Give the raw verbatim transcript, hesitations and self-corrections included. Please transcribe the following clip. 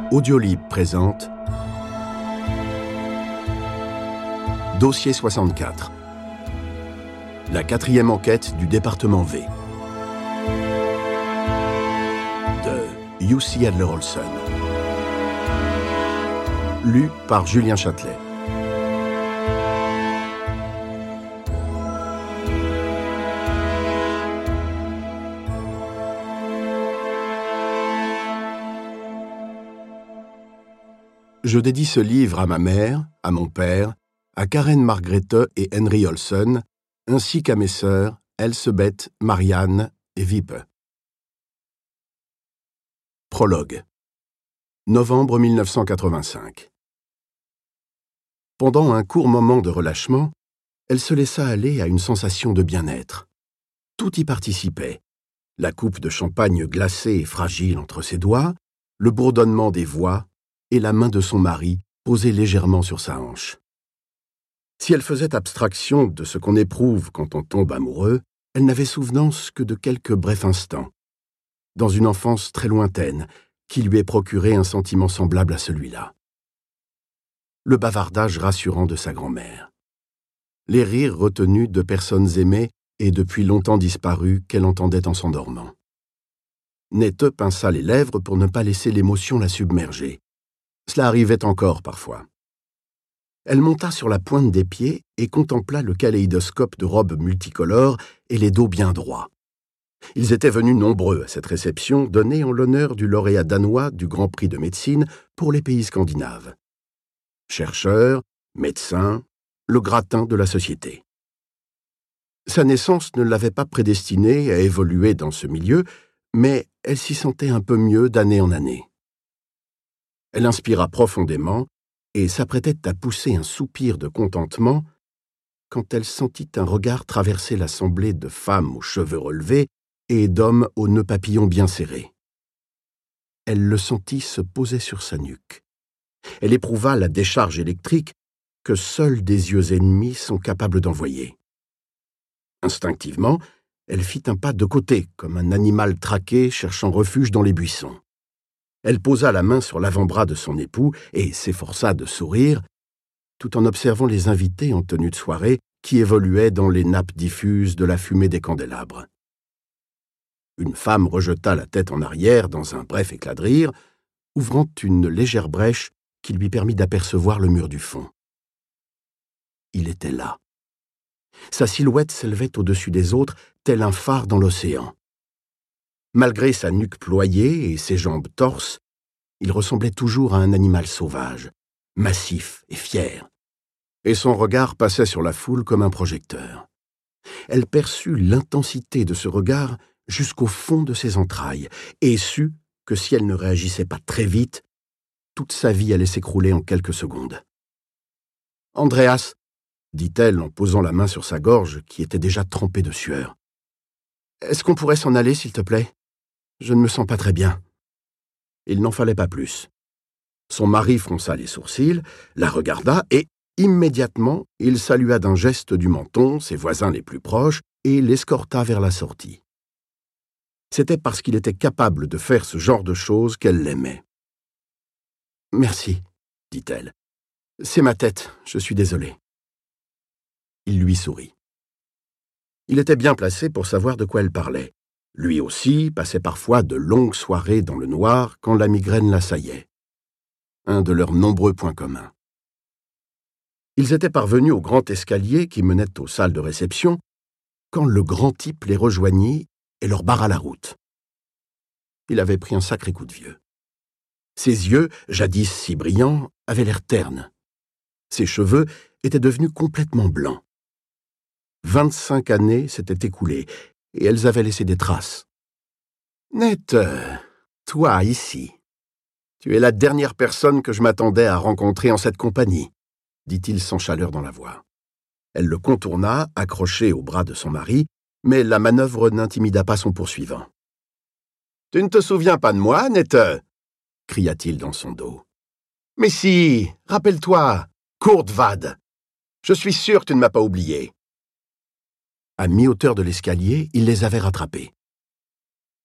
Audiolib présente Dossier soixante-quatre. La quatrième enquête du département V. De U C Adler-Olsen. Lu par Julien Châtelet. Je dédie ce livre à ma mère, à mon père, à Karen Margrethe et Henry Olsen, ainsi qu'à mes sœurs Elsebeth, Marianne et Wippe. Prologue. Novembre mille neuf cent quatre-vingt-cinq. Pendant un court moment de relâchement, elle se laissa aller à une sensation de bien-être. Tout y participait. La coupe de champagne glacée et fragile entre ses doigts, le bourdonnement des voix, et la main de son mari posée légèrement sur sa hanche. Si elle faisait abstraction de ce qu'on éprouve quand on tombe amoureux, elle n'avait souvenance que de quelques brefs instants, dans une enfance très lointaine, qui lui ait procuré un sentiment semblable à celui-là. Le bavardage rassurant de sa grand-mère. Les rires retenus de personnes aimées et depuis longtemps disparues qu'elle entendait en s'endormant. Nette pinça les lèvres pour ne pas laisser l'émotion la submerger. Cela arrivait encore parfois. Elle monta sur la pointe des pieds et contempla le kaléidoscope de robes multicolores et les dos bien droits. Ils étaient venus nombreux à cette réception donnée en l'honneur du lauréat danois du Grand Prix de médecine pour les pays scandinaves. Chercheurs, médecins, le gratin de la société. Sa naissance ne l'avait pas prédestinée à évoluer dans ce milieu, mais elle s'y sentait un peu mieux d'année en année. Elle inspira profondément et s'apprêtait à pousser un soupir de contentement quand elle sentit un regard traverser l'assemblée de femmes aux cheveux relevés et d'hommes aux nœuds papillons bien serrés. Elle le sentit se poser sur sa nuque. Elle éprouva la décharge électrique que seuls des yeux ennemis sont capables d'envoyer. Instinctivement, elle fit un pas de côté, comme un animal traqué cherchant refuge dans les buissons. Elle posa la main sur l'avant-bras de son époux et s'efforça de sourire, tout en observant les invités en tenue de soirée qui évoluaient dans les nappes diffuses de la fumée des candélabres. Une femme rejeta la tête en arrière dans un bref éclat de rire, ouvrant une légère brèche qui lui permit d'apercevoir le mur du fond. Il était là. Sa silhouette s'élevait au-dessus des autres, tel un phare dans l'océan. Malgré sa nuque ployée et ses jambes torses, il ressemblait toujours à un animal sauvage, massif et fier. Et son regard passait sur la foule comme un projecteur. Elle perçut l'intensité de ce regard jusqu'au fond de ses entrailles et sut que si elle ne réagissait pas très vite, toute sa vie allait s'écrouler en quelques secondes. « Andreas !» dit-elle en posant la main sur sa gorge qui était déjà trempée de sueur. « Est-ce qu'on pourrait s'en aller, s'il te plaît ? Je ne me sens pas très bien. » Il n'en fallait pas plus. Son mari fronça les sourcils, la regarda et, immédiatement, il salua d'un geste du menton ses voisins les plus proches et l'escorta vers la sortie. C'était parce qu'il était capable de faire ce genre de choses qu'elle l'aimait. « Merci, » dit-elle. « C'est ma tête, je suis désolée. » Il lui sourit. Il était bien placé pour savoir de quoi elle parlait. Lui aussi passait parfois de longues soirées dans le noir quand la migraine l'assaillait. Un de leurs nombreux points communs. Ils étaient parvenus au grand escalier qui menait aux salles de réception quand le grand type les rejoignit et leur barra la route. Il avait pris un sacré coup de vieux. Ses yeux, jadis si brillants, avaient l'air ternes. Ses cheveux étaient devenus complètement blancs. Vingt-cinq années s'étaient écoulées, et elles avaient laissé des traces. « Nette, toi ici, tu es la dernière personne que je m'attendais à rencontrer en cette compagnie, » dit-il sans chaleur dans la voix. Elle le contourna, accroché au bras de son mari, mais la manœuvre n'intimida pas son poursuivant. « Tu ne te souviens pas de moi, Nette ?» cria-t-il dans son dos. « Mais si, rappelle-toi, Kurt Wad. Je suis sûr que tu ne m'as pas oublié. » À mi-hauteur de l'escalier, il les avait rattrapés.